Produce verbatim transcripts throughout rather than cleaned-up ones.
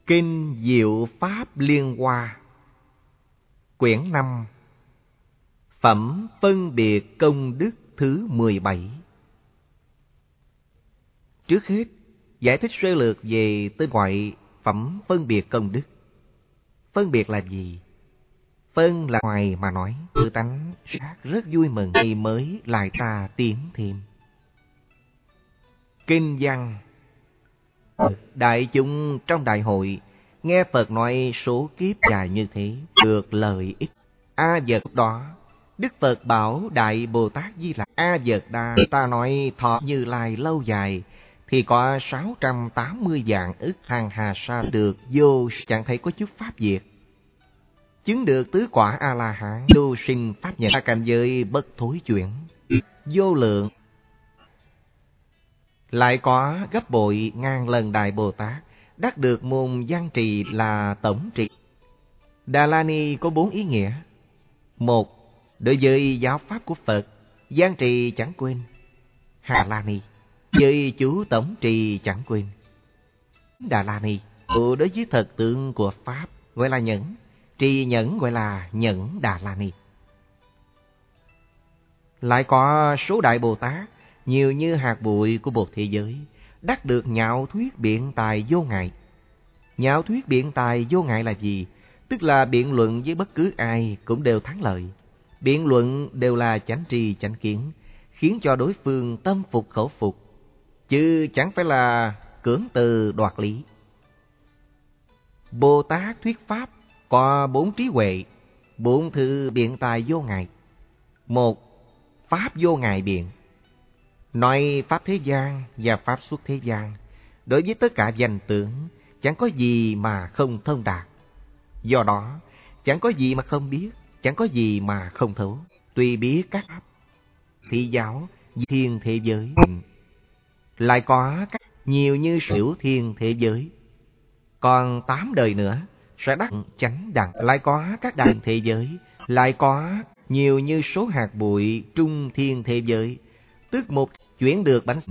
Kinh Diệu Pháp Liên Hoa, quyển năm, Phẩm Phân Biệt Công Đức thứ mười bảy. Trước hết, giải thích sơ lược về tên gọi Phẩm Phân Biệt Công Đức. Phân biệt là gì? Phân là ngoài mà nói, tự tánh sát rất vui mừng thì mới lại ta tiến thêm. Kinh văn. Đại chúng trong đại hội nghe Phật nói số kiếp dài như thế được lợi ích. A Vật đó, Đức Phật bảo Đại Bồ Tát Di Lặc: A Vật Đà, ta nói thọ Như Lai lâu dài thì có sáu trăm tám mươi vạn ức hàng hà sa được vô, chẳng thấy có chút pháp diệt. Chứng được tứ quả A-la-hán, vô sinh pháp nhật, cảnh giới bất thối chuyển, vô lượng. Lại có gấp bội ngàn lần Đại Bồ Tát đắc được môn văn trì là tổng trì. Đà La Ni có bốn ý nghĩa. Một, đối với giáo pháp của Phật, văn trì chẳng quên. Hà La Ni, với chú tổng trì chẳng quên. Đà La Ni, đối với thật tượng của Pháp gọi là nhẫn, trì nhẫn gọi là nhẫn Đà La Ni. Lại có số Đại Bồ Tát nhiều như hạt bụi của một thế giới, đắc được nhạo thuyết biện tài vô ngại. Nhạo thuyết biện tài vô ngại là gì? Tức là biện luận với bất cứ ai cũng đều thắng lợi. Biện luận đều là chánh tri chánh kiến, khiến cho đối phương tâm phục khẩu phục, chứ chẳng phải là cưỡng từ đoạt lý. Bồ Tát thuyết pháp có bốn trí huệ, bốn thứ biện tài vô ngại. Một, pháp vô ngại biện. Nói pháp thế gian và pháp xuất thế gian, đối với tất cả danh tướng, chẳng có gì mà không thông đạt. Do đó, chẳng có gì mà không biết, chẳng có gì mà không thấu. Tuy biết các pháp, thị giáo, thiên thế giới, lại có các nhiều như xỉu thiên thế giới. Còn tám đời nữa sẽ đắc chánh đẳng. Lại có các đẳng thế giới, lại có nhiều như số hạt bụi trung thiên thế giới. Tức một chuyển được bánh.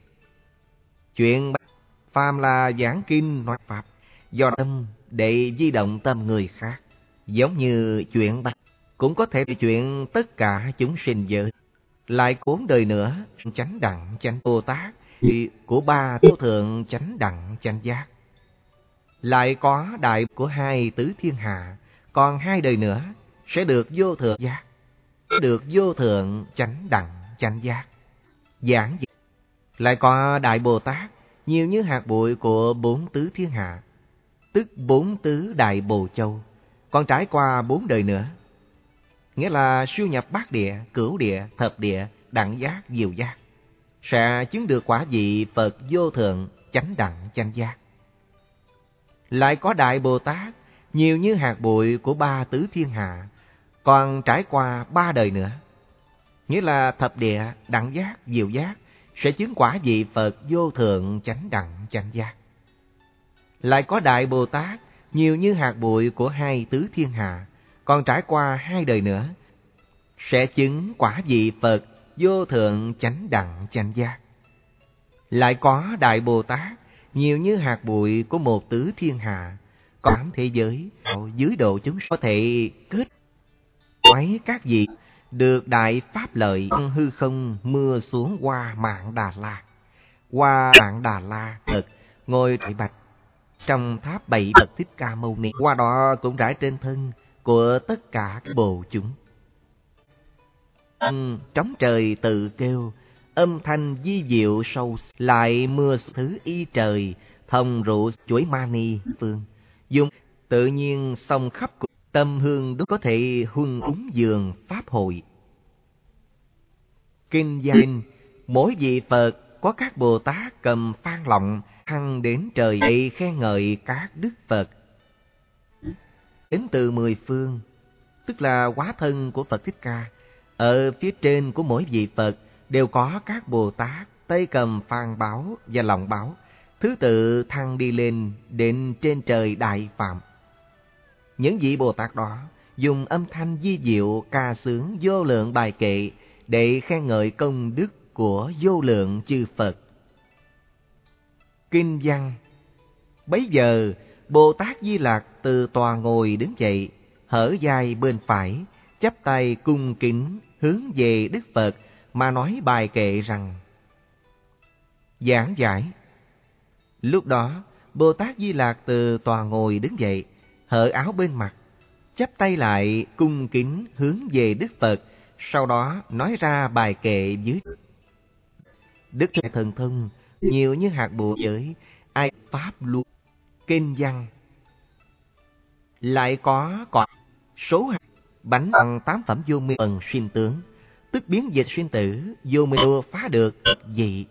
Chuyện phàm là giảng kinh nói pháp, do tâm để di động tâm người khác. Giống như chuyện bánh, cũng có thể chuyện tất cả chúng sinh giới. Lại bốn đời nữa, chánh đẳng chánh Bồ Tát của ba vô thượng chánh đẳng chánh giác. Lại có đại của hai tứ thiên hạ, còn hai đời nữa sẽ được vô thượng giác, được vô thượng chánh đẳng chánh giác. Giảng gì? Lại có Đại Bồ Tát nhiều như hạt bụi của bốn tứ thiên hạ, tức bốn tứ Đại Bồ Châu, còn trải qua bốn đời nữa, nghĩa là siêu nhập bát địa, cửu địa, thập địa, đẳng giác, diệu giác, sẽ chứng được quả vị Phật vô thượng chánh đẳng chánh giác. Lại có Đại Bồ Tát nhiều như hạt bụi của ba tứ thiên hạ, còn trải qua ba đời nữa, nghĩa là thập địa, đẳng giác, diệu giác, sẽ chứng quả vị Phật vô thượng chánh đẳng chánh giác. Lại có Đại Bồ Tát nhiều như hạt bụi của hai tứ thiên hạ, còn trải qua hai đời nữa, sẽ chứng quả vị Phật vô thượng chánh đẳng chánh giác. Lại có Đại Bồ Tát nhiều như hạt bụi của một tứ thiên hạ, còn tám thế giới dưới độ chúng có thể kết quấy các vị được đại pháp lợi. Hư không mưa xuống qua Mạng Đà La, qua Mạng Đà La Phật ngồi đại bạch trong tháp bảy Phật Thích Ca Mâu Ni, qua đó cũng rải trên thân của tất cả các bồ chúng. Trống trời tự kêu, âm thanh di diệu sâu, lại mưa thứ y trời, thông rượu chuỗi mani phương, dùng tự nhiên sông khắp tâm hương都có thể huân úng dường pháp hội. Kinh văn, mỗi vị Phật có các Bồ Tát cầm phan lọng hăng đến trời để khen ngợi các đức Phật. Đến từ mười phương, tức là hóa thân của Phật Thích Ca. Ở phía trên của mỗi vị Phật đều có các Bồ Tát tay cầm phan báo và lòng báo, thứ tự thăng đi lên đến trên trời đại phạm. Những vị Bồ Tát đó dùng âm thanh di diệu ca sướng vô lượng bài kệ để khen ngợi công đức của vô lượng chư Phật. Kinh văn. Bấy giờ Bồ Tát Di Lặc từ tòa ngồi đứng dậy, hở vai bên phải, chắp tay cung kính hướng về Đức Phật mà nói bài kệ rằng: Giảng giải. Lúc đó, Bồ Tát Di Lặc từ tòa ngồi đứng dậy, hở áo bên mặt, chắp tay lại cung kính hướng về Đức Phật, sau đó nói ra bài kệ dưới: Đức Thế Thần Thông nhiều như hạt bụi giới, ai pháp luôn kinh văn. Lại có cõi số hạt bánh bằng tám phẩm vô minh ẩn sinh tướng, tức biến dịch sinh tử, vô minh đua phá được gì.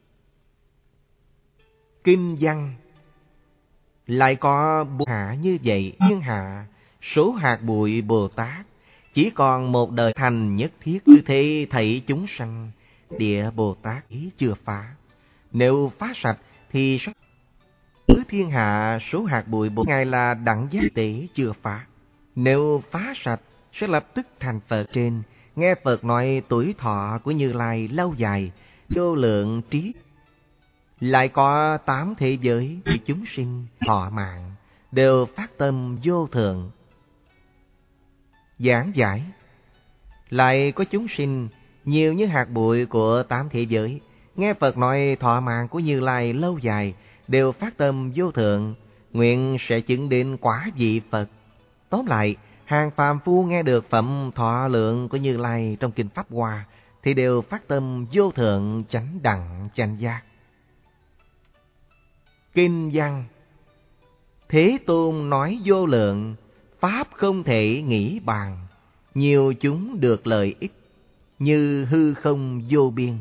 Kinh văn. Lại có bụi hạ như vậy, thiên hạ số hạt bụi Bồ Tát, chỉ còn một đời thành nhất thiết, như thế thảy chúng sanh, địa Bồ Tát ý chưa phá. Nếu phá sạch thì cứ thiên hạ số hạt bụi Bồ Ngài là đẳng giác tế chưa phá. Nếu phá sạch sẽ lập tức thành Phật. Trên nghe Phật nói tuổi thọ của Như Lai lâu dài, vô lượng trí. Lại có tám thế giới thì chúng sinh thọ mạng đều phát tâm vô thượng. Giảng giải. Lại có chúng sinh nhiều như hạt bụi của tám thế giới, nghe Phật nói thọ mạng của Như Lai lâu dài, đều phát tâm vô thượng, nguyện sẽ chứng đến quả vị Phật. Tóm lại, hàng phàm phu nghe được phẩm thọ lượng của Như Lai trong kinh Pháp Hoa thì đều phát tâm vô thượng chánh đẳng chánh giác. Kinh văn. Thế Tôn nói vô lượng, pháp không thể nghĩ bàn, nhiều chúng được lợi ích, như hư không vô biên.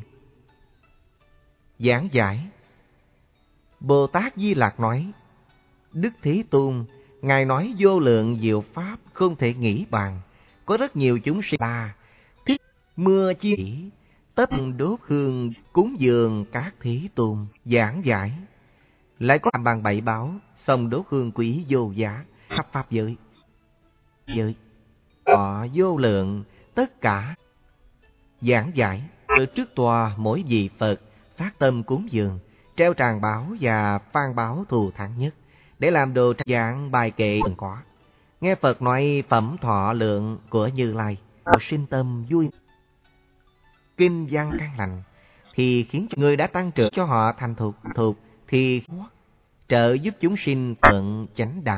Giảng giải. Bồ Tát Di Lặc nói, Đức Thế Tôn, Ngài nói vô lượng diệu pháp không thể nghĩ bàn. Có rất nhiều chúng sinh là thích mưa chi tất đốt hương cúng dường các Thế Tôn. Giảng giải. Lại có làm bằng bảy báo, xong đốt hương quý vô giá, khắp pháp giới. Giới họ vô lượng, tất cả. Giảng giải. Từ trước tòa mỗi vị Phật phát tâm cúng dường, treo tràng báo và phan báo thù thắng nhất, để làm đồ giảng bài kệ cần có. Nghe Phật nói phẩm thọ lượng của Như Lai, sinh tâm vui. Kinh văn căn lành thì khiến cho người đã tăng trưởng cho họ thành thục, thục thì trợ giúp chúng sinh tận chánh đẳng.